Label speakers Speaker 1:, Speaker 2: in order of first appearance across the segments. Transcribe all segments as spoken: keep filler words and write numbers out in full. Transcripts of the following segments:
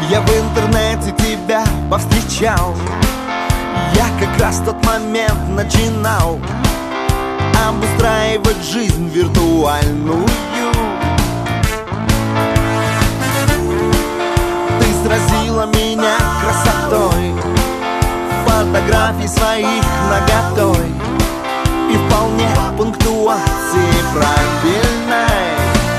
Speaker 1: Я в интернете тебя повстречал. Я как раз в тот момент начинал обустраивать жизнь виртуальную. Ты сразила меня красотой, фотографий своих наготой и вполне пунктуации правильной.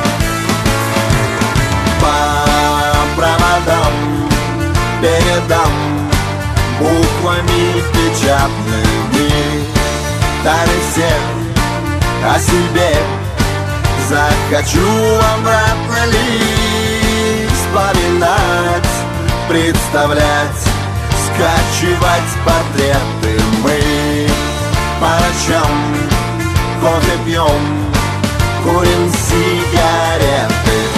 Speaker 1: По проводам передам буквами печатными тайны всех о себе. Захочу обратно лишь вспоминать, представлять, скачивать портреты мы. По ночам кофе пьем, курим сигареты.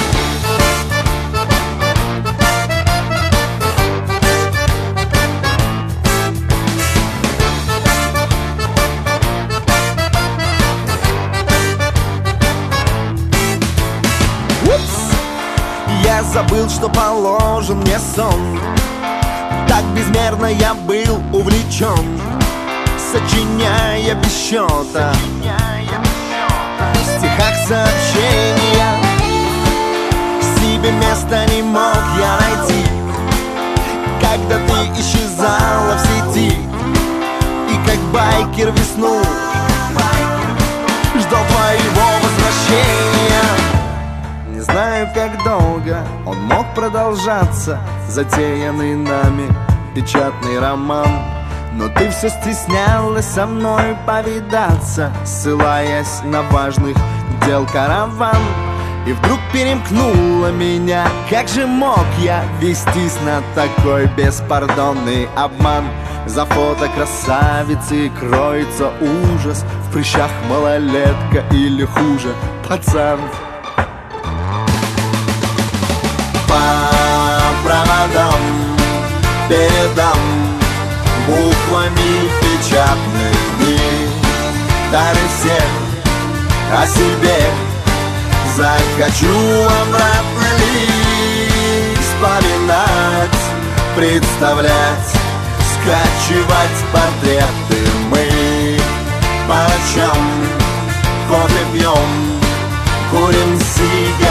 Speaker 1: Я забыл, что положен мне сон. Так безмерно я был увлечен, сочиняя без счета в стихах сообщения. Себе места не мог я найти, когда ты исчезала в сети. И как байкер весну ждал твоего возвращения. Не знаю, как долго он мог продолжаться, затеянный нами печатный роман. Но ты все стеснялась со мной повидаться, ссылаясь на важных дел караван. И вдруг перемкнула меня. Как же мог я вестись на такой беспардонный обман? За фото красавицы кроется ужас, в прыщах малолетка или хуже пацан. По проводам передам буквами печатными тайны всех о себе. Захочу обратно лишь вспоминать, представлять, скачивать портреты мы. По ночам кофе пьем, курим сигареты.